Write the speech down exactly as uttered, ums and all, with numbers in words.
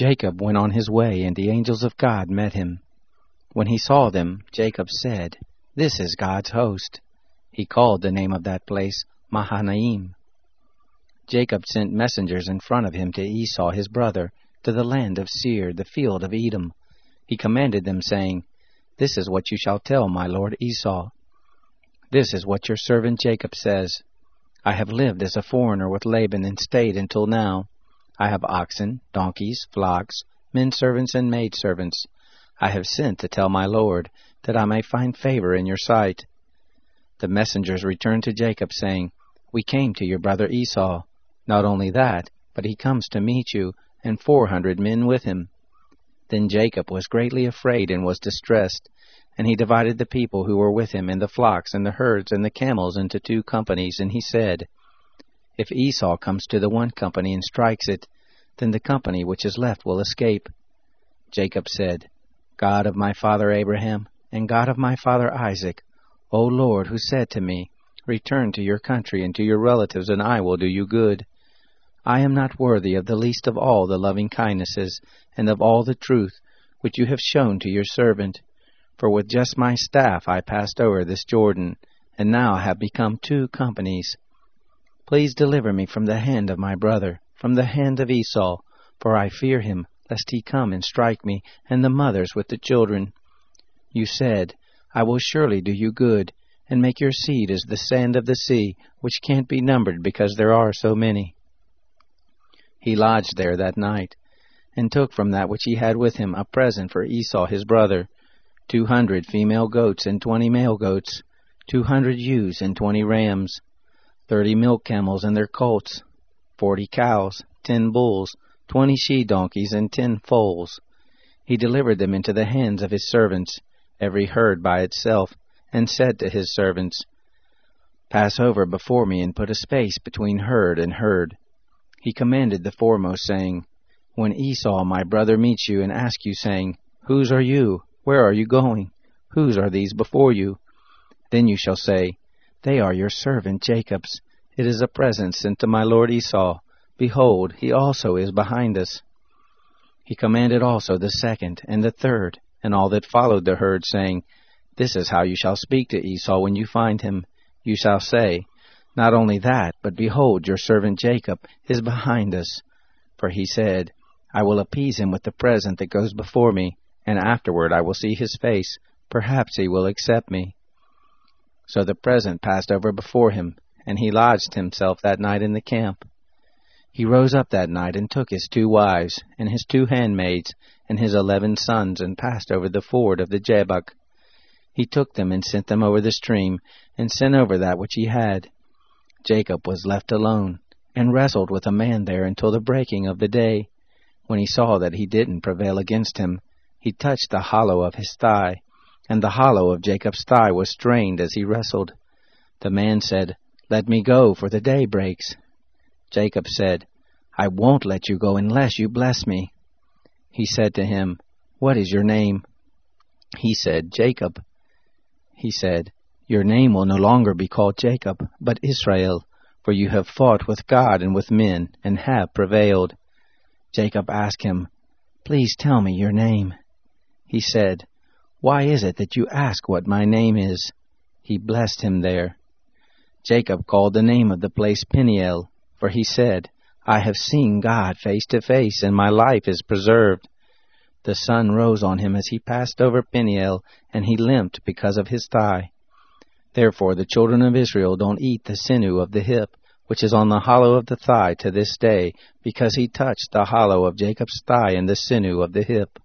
Jacob went on his way, and the angels of God met him. When he saw them, Jacob said, "This is God's host." He called the name of that place Mahanaim. Jacob sent messengers in front of him to Esau his brother, to the land of Seir, the field of Edom. He commanded them, saying, "This is what you shall tell my lord Esau. This is what your servant Jacob says. I have lived as a foreigner with Laban and stayed until now. I have oxen, donkeys, flocks, men servants and maid servants. I have sent to tell my lord, that I may find favor in your sight." The messengers returned to Jacob, saying, "We came to your brother Esau. Not only that, but he comes to meet you, and four hundred men with him." Then Jacob was greatly afraid and was distressed, and he divided the people who were with him, and the flocks, and the herds, and the camels into two companies, and he said, "If Esau comes to the one company and strikes it, then the company which is left will escape." Jacob said, "God of my father Abraham, and God of my father Isaac, O Lord, who said to me, 'Return to your country and to your relatives, and I will do you good,' I am not worthy of the least of all the loving kindnesses and of all the truth which you have shown to your servant. For with just my staff I passed over this Jordan, and now have become two companies. Please deliver me from the hand of my brother, from the hand of Esau, for I fear him, lest he come and strike me, and the mothers with the children. You said, 'I will surely do you good, and make your seed as the sand of the sea, which can't be numbered because there are so many.'" He lodged there that night, and took from that which he had with him a present for Esau his brother, two hundred female goats and twenty male goats, two hundred ewes and twenty rams, thirty milk camels and their colts, forty cows, ten bulls, twenty she-donkeys, and ten foals. He delivered them into the hands of his servants, every herd by itself, and said to his servants, "Pass over before me and put a space between herd and herd." He commanded the foremost, saying, "When Esau my brother meets you and asks you, saying, 'Whose are you? Where are you going? Whose are these before you?' then you shall say, 'They are your servant Jacob's. It is a present sent to my lord Esau. Behold, he also is behind us.'" He commanded also the second and the third, and all that followed the herd, saying, "This is how you shall speak to Esau when you find him. You shall say, 'Not only that, but behold, your servant Jacob is behind us.' For he said, 'I will appease him with the present that goes before me, and afterward I will see his face. Perhaps he will accept me.'" So the present passed over before him, and he lodged himself that night in the camp. He rose up that night and took his two wives, and his two handmaids, and his eleven sons, and passed over the ford of the Jabbok. He took them and sent them over the stream, and sent over that which he had. Jacob was left alone, and wrestled with a man there until the breaking of the day. When he saw that he didn't prevail against him, he touched the hollow of his thigh, and the hollow of Jacob's thigh was strained as he wrestled. The man said, "Let me go, for the day breaks." Jacob said, "I won't let you go unless you bless me." He said to him, "What is your name?" He said, "Jacob." He said, "Your name will no longer be called Jacob, but Israel, for you have fought with God and with men, and have prevailed." Jacob asked him, "Please tell me your name." He said, "Why is it that you ask what my name is?" He blessed him there. Jacob called the name of the place Peniel, for he said, "I have seen God face to face, and my life is preserved." The sun rose on him as he passed over Peniel, and he limped because of his thigh. Therefore the children of Israel don't eat the sinew of the hip, which is on the hollow of the thigh to this day, because he touched the hollow of Jacob's thigh and the sinew of the hip.